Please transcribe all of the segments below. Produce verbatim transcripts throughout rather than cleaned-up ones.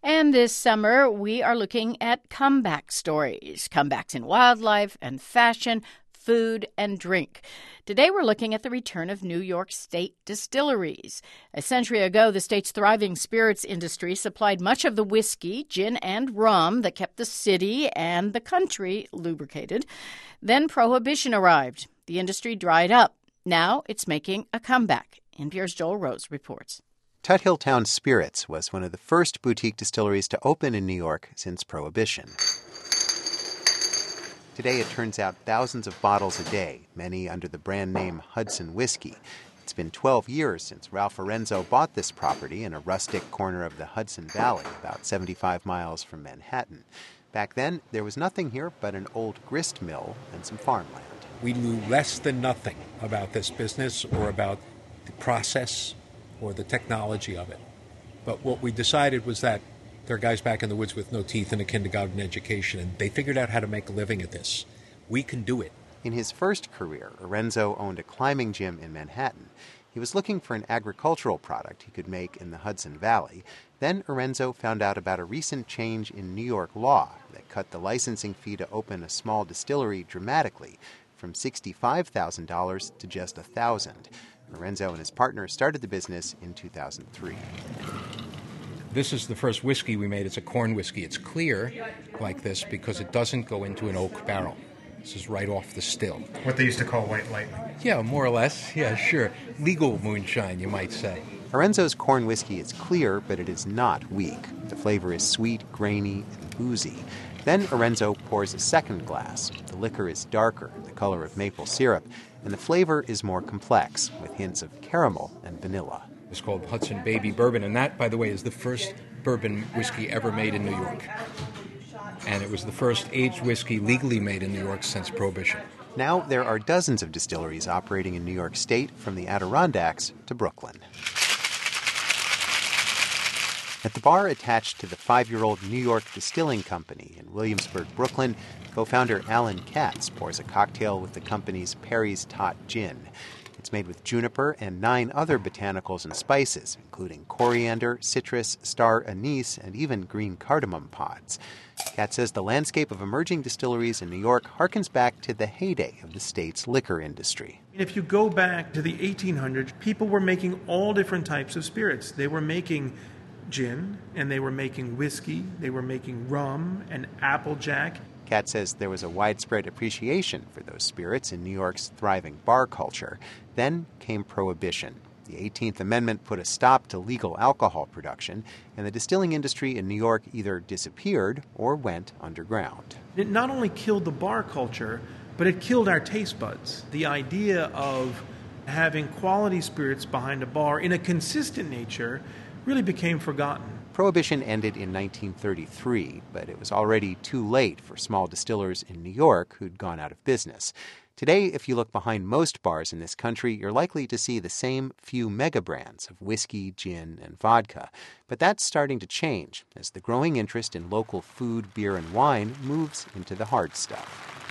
And this summer, we are looking at comeback stories, comebacks in wildlife and fashion, food and drink. Today, we're looking at the return of New York State distilleries. A century ago, the state's thriving spirits industry supplied much of the whiskey, gin, and rum that kept the city and the country lubricated. Then Prohibition arrived. The industry dried up. Now it's making a comeback. N P R's Joel Rose reports. Tuthill Town Spirits was one of the first boutique distilleries to open in New York since Prohibition. Today, it turns out thousands of bottles a day, many under the brand name Hudson Whiskey. It's been twelve years since Ralph Lorenzo bought this property in a rustic corner of the Hudson Valley, about seventy-five miles from Manhattan. Back then, there was nothing here but an old grist mill and some farmland. We knew less than nothing about this business or about the process or the technology of it. But what we decided was that there are guys back in the woods with no teeth and a kindergarten education, and they figured out how to make a living at this. We can do it. In his first career, Lorenzo owned a climbing gym in Manhattan. He was looking for an agricultural product he could make in the Hudson Valley. Then Lorenzo found out about a recent change in New York law that cut the licensing fee to open a small distillery dramatically, from sixty-five thousand dollars to just one thousand dollars. Lorenzo and his partner started the business in two thousand three. This is the first whiskey we made. It's a corn whiskey. It's clear like this because it doesn't go into an oak barrel. This is right off the still. What they used to call white lightning. Yeah, more or less. Yeah, sure. Legal moonshine, you might say. Lorenzo's corn whiskey is clear, but it is not weak. The flavor is sweet, grainy, and boozy. Then Lorenzo pours a second glass. The liquor is darker, the color of maple syrup, and the flavor is more complex, with hints of caramel and vanilla. It's called Hudson Baby Bourbon, and that, by the way, is the first bourbon whiskey ever made in New York. And it was the first aged whiskey legally made in New York since Prohibition. Now there are dozens of distilleries operating in New York State, from the Adirondacks to Brooklyn. At the bar attached to the five-year-old New York Distilling Company in Williamsburg, Brooklyn, co-founder Alan Katz pours a cocktail with the company's Perry's Tot Gin. It's made with juniper and nine other botanicals and spices, including coriander, citrus, star anise, and even green cardamom pods. Katz says the landscape of emerging distilleries in New York harkens back to the heyday of the state's liquor industry. If you go back to the eighteen hundreds, people were making all different types of spirits. They were making gin, and they were making whiskey, they were making rum and applejack. Katz says there was a widespread appreciation for those spirits in New York's thriving bar culture. Then came Prohibition. The eighteenth Amendment put a stop to legal alcohol production, and the distilling industry in New York either disappeared or went underground. It not only killed the bar culture, but it killed our taste buds. The idea of having quality spirits behind a bar in a consistent nature really became forgotten. Prohibition ended in nineteen thirty-three, but it was already too late for small distillers in New York who'd gone out of business. Today, if you look behind most bars in this country, you're likely to see the same few mega brands of whiskey, gin, and vodka. But that's starting to change as the growing interest in local food, beer, and wine moves into the hard stuff.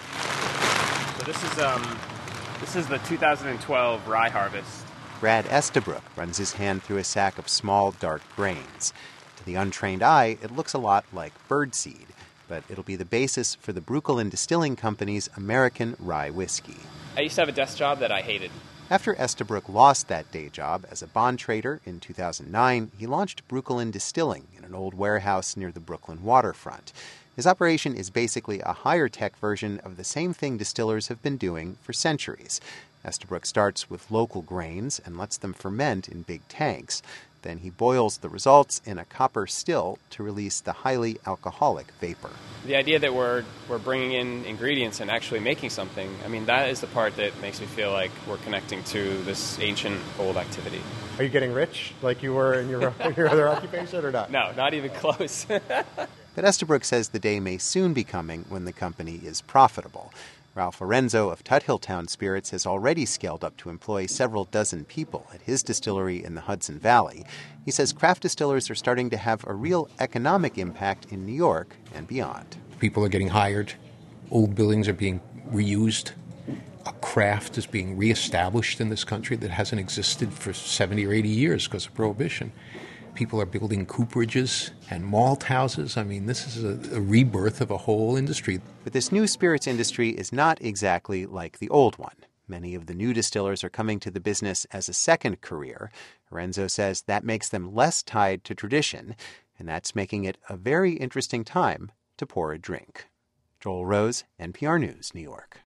So this is um, this is the two thousand twelve rye harvest. Brad Estabrook runs his hand through a sack of small, dark grains. To the untrained eye, it looks a lot like birdseed, but it'll be the basis for the Brooklyn Distilling Company's American rye whiskey. I used to have a desk job that I hated. After Estabrook lost that day job as a bond trader in two thousand nine, he launched Brooklyn Distilling in an old warehouse near the Brooklyn waterfront. His operation is basically a higher-tech version of the same thing distillers have been doing for centuries. Estabrook starts with local grains and lets them ferment in big tanks. Then he boils the results in a copper still to release the highly alcoholic vapor. The idea that we're we're bringing in ingredients and actually making something, I mean, that is the part that makes me feel like we're connecting to this ancient, old activity. Are you getting rich like you were in your, your other occupation or not? No, not even close. But Estabrook says the day may soon be coming when the company is profitable. Ralph Lorenzo of Tuthill Town Spirits has already scaled up to employ several dozen people at his distillery in the Hudson Valley. He says craft distillers are starting to have a real economic impact in New York and beyond. People are getting hired. Old buildings are being reused. A craft is being reestablished in this country that hasn't existed for seventy or eighty years because of Prohibition. People are building cooperages and malt houses. I mean, this is a, a rebirth of a whole industry. But this new spirits industry is not exactly like the old one. Many of the new distillers are coming to the business as a second career. Lorenzo says that makes them less tied to tradition, and that's making it a very interesting time to pour a drink. Joel Rose, N P R News, New York.